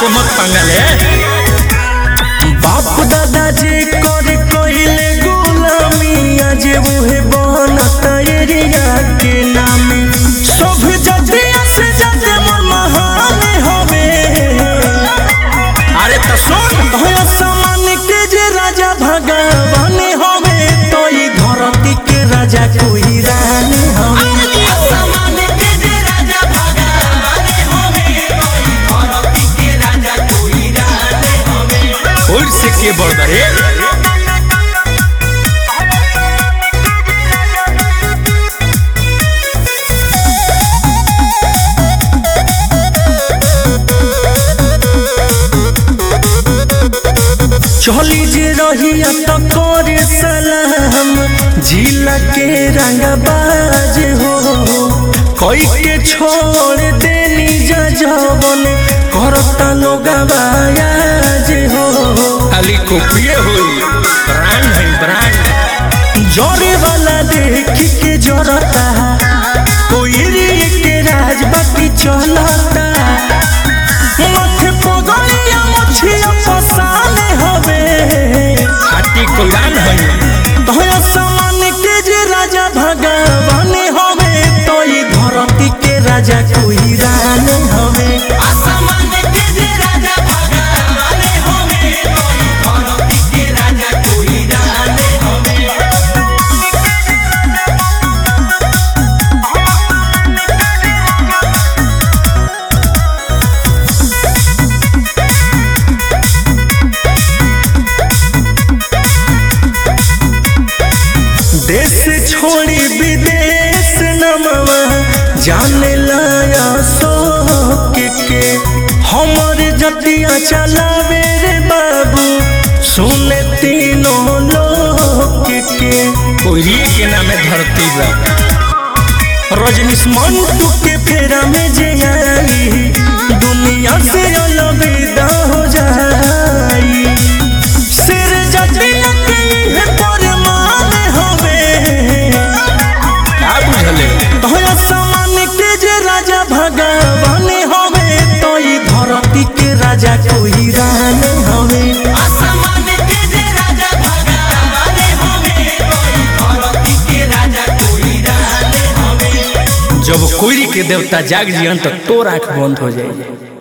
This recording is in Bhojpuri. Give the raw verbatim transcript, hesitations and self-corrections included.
से मत पंगा ले। बाप दादा जे करे कइले गुलामी आज उहे बनता एरिया के नामे। सब जतिया से जाते मोर महान हवे। अरे तो सुन होया समान के जे राजा भगवान हवे तो ई धरती के राजा कोई रानी हवे। से के बड़ रे चली जे रहिया तो करे सलाम जिला के रंगबाज हो। कोई के छोड़ देनी जवन करता लोगवाज हो। खाली कॉपिए होई ब्रांड है ब्रांड। जोरे वाला देख के जोरता कोई रे के राज बाकी चलता। माथे पगड़िया मछिया फसाने हवे। खाटी कुलान है तोया समान के जे राजा भगवान हवे तो ई धरती के राजा कोई रान हवे। देश छोड़ी विदेश नमवा जाने लाया सो के, के हमर जतिया चलावे रे बाबू सुने तीनों लोग के, के कोई के नाम धरती बा। रजनीश मंटू के फेरा में जे आई दुनिया से अलग हो जाई। सिर जटिया के है परमान हवे। का बुझले होया समान के जे राजा भगवान हवे तो ई धरती के राजा कोई रान हवे। जब कोई के देवता जाग जियन तो तोर आँख बंद हो जाए।